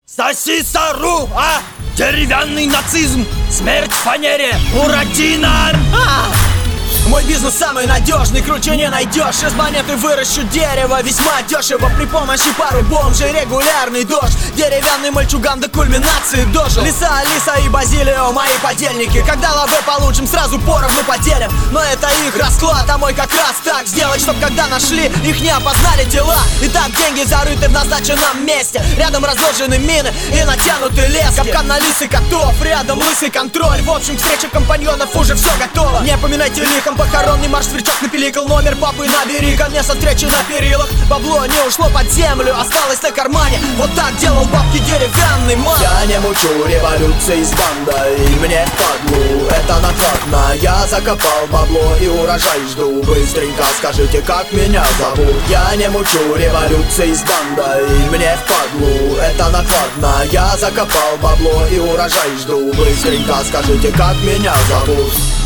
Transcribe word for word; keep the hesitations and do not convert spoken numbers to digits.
Сосисару, а? Деревянный нацизм, смерть в фанере, Буратино! А! Мой бизнес самый надежный, круче не найдешь. Из монеты выращу дерево весьма дешево. При помощи пары бомжей регулярный дождь. Деревянный мальчуган до кульминации дожил. Лиса, Алиса и Базилио мои подельники. Когда лавы получим, сразу поровну поделим. Но это их расклад, а мой как раз так сделать, чтоб когда нашли, их не опознали тела. Итак, деньги зарыты в назначенном месте. Рядом разложены мины и натянуты лески. Капкан на лис и котов, рядом лысый контроль. В общем, к встрече компаньонов уже все готово. Не поминайте лихом похоронный марш, сверчок напиликал. Номер папы набери, ко мне со встречи на перилах. Бабло не ушло под землю, осталось на кармане. Вот так делал бабки деревянный ман. Я не мучу революции с бандой, мне впадлу, это накладно. Я закопал бабло и урожай жду. Быстренько скажите, как меня зовут. Я не мучу революции с бандой, мне впадлу, это накладно. Я закопал бабло и урожай жду. Быстренько скажите, как меня зовут.